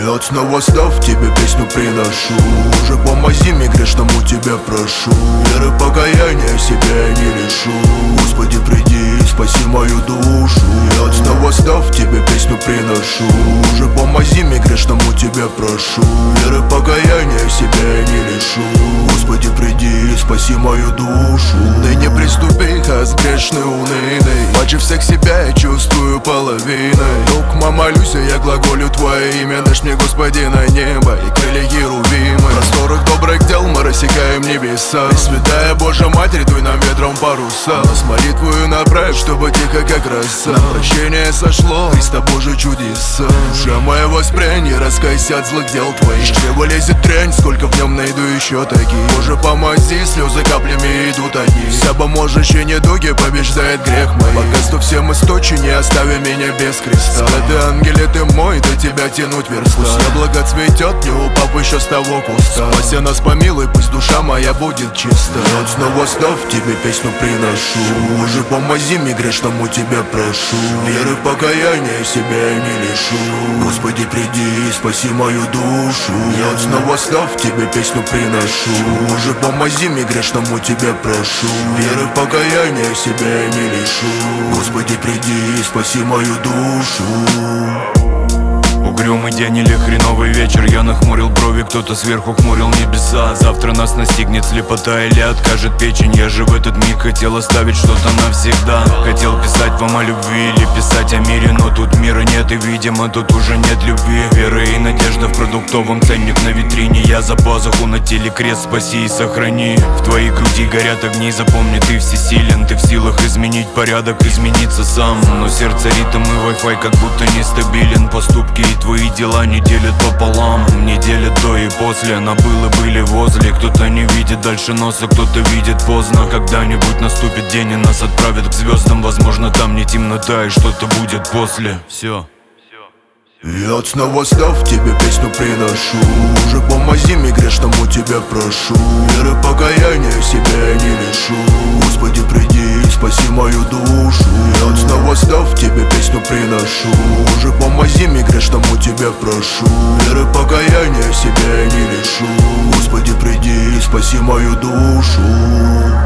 Я снова став тебе песню приношу. Уже помози мне грешному, тебя прошу. Веры покаяния себя я не лишу. Господи, приди и спаси мою душу. Я снова став тебе песню приношу. Уже помози мне грешному, тебя прошу. Веры покаяния себя я не лишу. Господи, приди и спаси мою душу. Ты не приступи, хас грешный, унылый. Мочи всех себя я чувствую половиной. Друг, молюсь, я глаголю твое имя. Дашь мне, Господи, на небо и крылья Херувимы. В просторах добрых дел мы рассекаем небеса. Пресвятая Божья Матерь, дуй нам ветром паруса. Нас молитвою направь, чтобы тихо как роса. На прощение сошло Христа Божий чудеса. Душа моя воспрянь и раскайся от злых дел твоих. Из чрева лезет трянь, сколько в нем найду еще таких. Боже, помози, слезы каплями идут одни. Вся поможущая недуги побеждает грех мой. Богатство всем источи, не остави меня без креста. Святый ангеле, ты мой, до тебя тянуть верста. Пусть яблоко цветет, не упав еще с того куста. Спаси нас, помилуй, пусть душа моя будет чиста. Я снова став тебе песню приношу. Уже помози мне грешному, тебя прошу. Веры покаяния себя я не лишу. Господи, приди и спаси мою душу. Я снова став тебе песню приношу. Уже помози мне грешному, тебя прошу. Веры покаяния себя я не лишу. Господи, приди и спаси мою душу. Угрюмый день или хреновый вечер, я нахмурил брови, кто-то сверху хмурил небеса. Завтра нас настигнет слепота или откажет печень. Я же в этот миг хотел оставить что-то навсегда. Хотел писать вам о любви или писать о мире, но тут мира нет и, видимо, тут уже нет любви. Вера и надежда в продуктовом, ценник на витрине. Я за пазуху, на теле крест, спаси и сохрани. В твоей груди горят огни, запомни, ты всесилен. Ты в силах изменить порядок, измениться сам. Но сердце ритм и Wi-Fi как будто нестабилен. Поступки и твои дела не делят пополам. Не делят до и после, на было были возле. Кто-то не видит дальше носа, кто-то видит поздно. Когда-нибудь наступит день и нас отправят к звездам. Возможно, там не темнота и что-то будет после. Все. Я снова став тебе песню приношу. Уже помози мне грешному, тебя прошу. Веры покаяния себя я не лишу. Господи, приди и спаси мою душу. Я снова став тебе песню приношу. Уже помози мне грешному, тебя прошу. Веры покаяния себя я не лишу. Господи, приди и спаси мою душу.